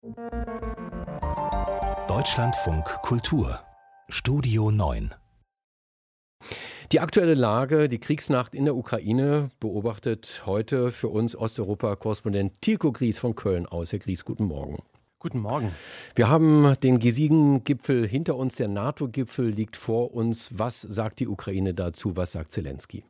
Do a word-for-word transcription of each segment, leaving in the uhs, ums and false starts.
Deutschlandfunk Kultur Studio neun. Die aktuelle Lage, die Kriegsnacht in der Ukraine, beobachtet heute für uns Osteuropa-Korrespondent Tilko Gries von Köln aus. Herr Gries, guten Morgen. Guten Morgen. Wir haben den G sieben Gipfel hinter uns, der NATO-Gipfel liegt vor uns. Was sagt die Ukraine dazu? Was sagt Zelensky?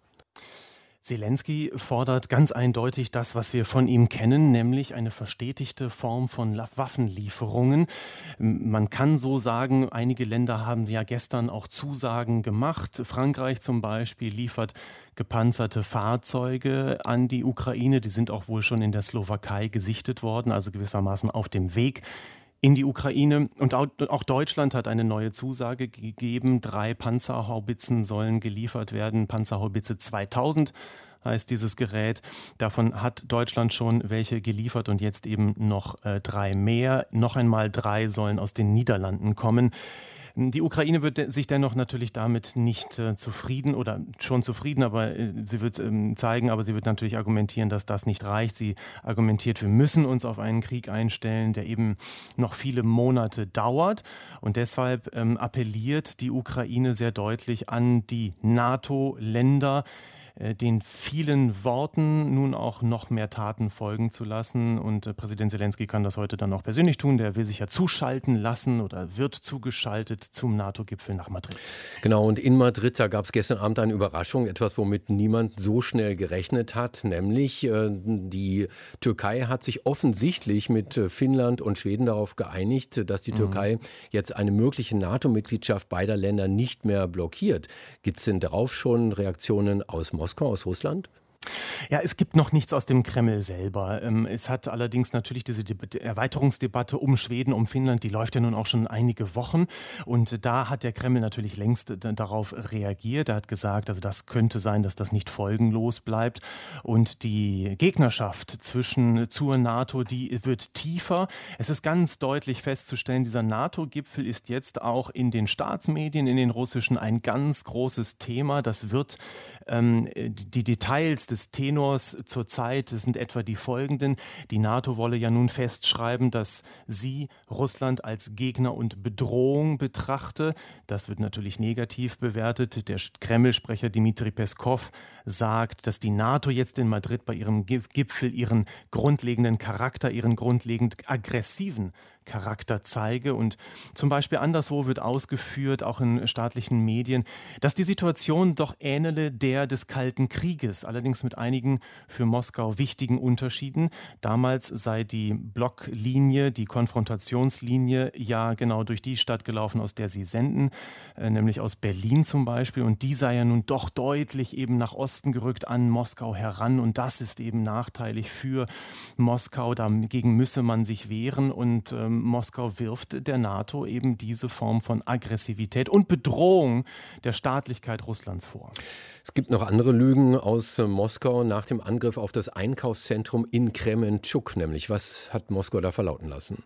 Zelensky fordert ganz eindeutig das, was wir von ihm kennen, nämlich eine verstetigte Form von Waffenlieferungen. Man kann so sagen, einige Länder haben ja gestern auch Zusagen gemacht. Frankreich zum Beispiel liefert gepanzerte Fahrzeuge an die Ukraine. Die sind auch wohl schon in der Slowakei gesichtet worden, also gewissermaßen auf dem Weg in die Ukraine. Und auch Deutschland hat eine neue Zusage gegeben. Drei Panzerhaubitzen sollen geliefert werden. Panzerhaubitze zweitausend heißt dieses Gerät. Davon hat Deutschland schon welche geliefert und jetzt eben noch äh, drei mehr. Noch einmal drei sollen aus den Niederlanden kommen. Die Ukraine wird sich dennoch natürlich damit nicht äh, zufrieden oder schon zufrieden, aber äh, sie wird ähm, zeigen, aber sie wird natürlich argumentieren, dass das nicht reicht. Sie argumentiert, wir müssen uns auf einen Krieg einstellen, der eben noch viele Monate dauert. Und deshalb ähm, appelliert die Ukraine sehr deutlich an die NATO-Länder, den vielen Worten nun auch noch mehr Taten folgen zu lassen. Und äh, Präsident Zelensky kann das heute dann auch persönlich tun. Der will sich ja zuschalten lassen oder wird zugeschaltet zum NATO-Gipfel nach Madrid. Genau, und in Madrid, da gab es gestern Abend eine Überraschung, etwas, womit niemand so schnell gerechnet hat, nämlich äh, die Türkei hat sich offensichtlich mit äh, Finnland und Schweden darauf geeinigt, dass die mhm. Türkei jetzt eine mögliche NATO-Mitgliedschaft beider Länder nicht mehr blockiert. Gibt es denn darauf schon Reaktionen aus Moskau, aus Russland? Ja, es gibt noch nichts aus dem Kreml selber. Es hat allerdings natürlich diese Erweiterungsdebatte um Schweden, um Finnland, die läuft ja nun auch schon einige Wochen. Und da hat der Kreml natürlich längst darauf reagiert. Er hat gesagt, also das könnte sein, dass das nicht folgenlos bleibt. Und die Gegnerschaft zwischen zur NATO, die wird tiefer. Es ist ganz deutlich festzustellen, dieser NATO-Gipfel ist jetzt auch in den Staatsmedien, in den russischen, ein ganz großes Thema. Das wird ähm, die Details des Tenors zurzeit sind etwa die folgenden. Die NATO wolle ja nun festschreiben, dass sie Russland als Gegner und Bedrohung betrachte. Das wird natürlich negativ bewertet. Der Kreml-Sprecher Dmitri Peskov sagt, dass die NATO jetzt in Madrid bei ihrem Gipfel ihren grundlegenden Charakter, ihren grundlegend aggressiven Charakter zeige. Und zum Beispiel anderswo wird ausgeführt, auch in staatlichen Medien, dass die Situation doch ähnele der des Kalten Krieges, allerdings mit einigen für Moskau wichtigen Unterschieden. Damals sei die Blocklinie, die Konfrontationslinie ja genau durch die Stadt gelaufen, aus der sie senden, äh, nämlich aus Berlin zum Beispiel. Und die sei ja nun doch deutlich eben nach Osten gerückt an Moskau heran. Und das ist eben nachteilig für Moskau. Dagegen müsse man sich wehren. Und ähm, Moskau wirft der NATO eben diese Form von Aggressivität und Bedrohung der Staatlichkeit Russlands vor. Es gibt noch andere Lügen aus Moskau nach dem Angriff auf das Einkaufszentrum in Krementschuk, nämlich was hat Moskau da verlauten lassen?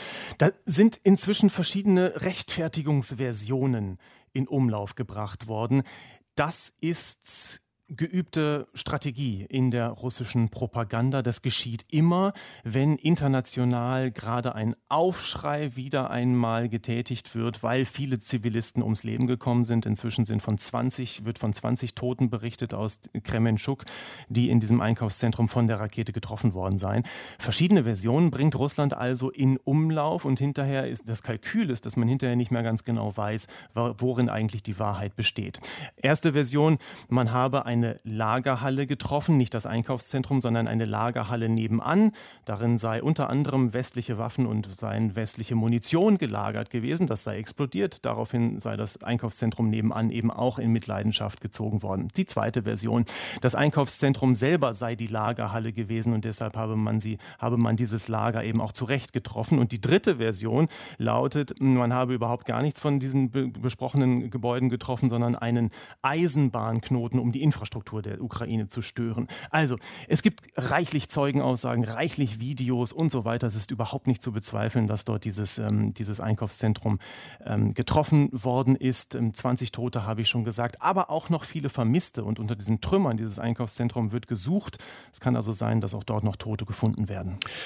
Da sind inzwischen verschiedene Rechtfertigungsversionen in Umlauf gebracht worden. Das ist geübte Strategie in der russischen Propaganda. Das geschieht immer, wenn international gerade ein Aufschrei wieder einmal getätigt wird, weil viele Zivilisten ums Leben gekommen sind. Inzwischen sind von zwanzig, wird von zwanzig Toten berichtet aus Krementschuk, die in diesem Einkaufszentrum von der Rakete getroffen worden seien. Verschiedene Versionen bringt Russland also in Umlauf und hinterher ist das Kalkül ist, dass man hinterher nicht mehr ganz genau weiß, worin eigentlich die Wahrheit besteht. Erste Version, man habe ein eine Lagerhalle getroffen, nicht das Einkaufszentrum, sondern eine Lagerhalle nebenan. Darin sei unter anderem westliche Waffen und seien westliche Munition gelagert gewesen. Das sei explodiert. Daraufhin sei das Einkaufszentrum nebenan eben auch in Mitleidenschaft gezogen worden. Die zweite Version, das Einkaufszentrum selber sei die Lagerhalle gewesen und deshalb habe man sie, habe man dieses Lager eben auch zurecht getroffen. Und die dritte Version lautet, man habe überhaupt gar nichts von diesen be- besprochenen Gebäuden getroffen, sondern einen Eisenbahnknoten, um die Infrastruktur der Ukraine zu stören. Also, es gibt reichlich Zeugenaussagen, reichlich Videos und so weiter. Es ist überhaupt nicht zu bezweifeln, dass dort dieses, ähm, dieses Einkaufszentrum ähm, getroffen worden ist. Ähm, zwanzig Tote habe ich schon gesagt, aber auch noch viele Vermisste. Und unter diesen Trümmern dieses Einkaufszentrums wird gesucht. Es kann also sein, dass auch dort noch Tote gefunden werden.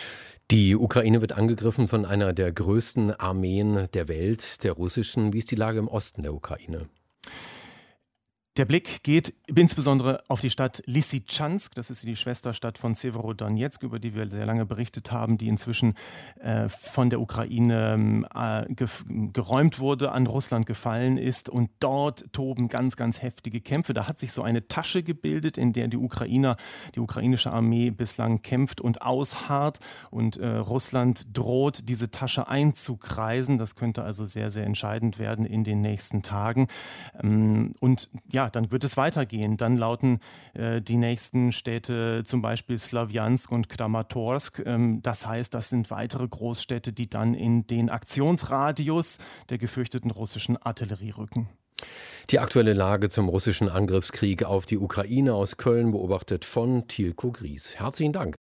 Die Ukraine wird angegriffen von einer der größten Armeen der Welt, der russischen. Wie ist die Lage im Osten der Ukraine? Der Blick geht insbesondere auf die Stadt Lysychansk, das ist die Schwesterstadt von Severodonetsk, über die wir sehr lange berichtet haben, die inzwischen äh, von der Ukraine äh, ge- geräumt wurde, an Russland gefallen ist. Und dort toben ganz, ganz heftige Kämpfe. Da hat sich so eine Tasche gebildet, in der die Ukrainer, die ukrainische Armee bislang kämpft und ausharrt. Und äh, Russland droht, diese Tasche einzukreisen. Das könnte also sehr, sehr entscheidend werden in den nächsten Tagen. Ähm, und ja, dann wird es weitergehen. Dann lauten äh, die nächsten Städte zum Beispiel Slawjansk und Kramatorsk. Ähm, das heißt, das sind weitere Großstädte, die dann in den Aktionsradius der gefürchteten russischen Artillerie rücken. Die aktuelle Lage zum russischen Angriffskrieg auf die Ukraine aus Köln beobachtet von Tilko Gries. Herzlichen Dank.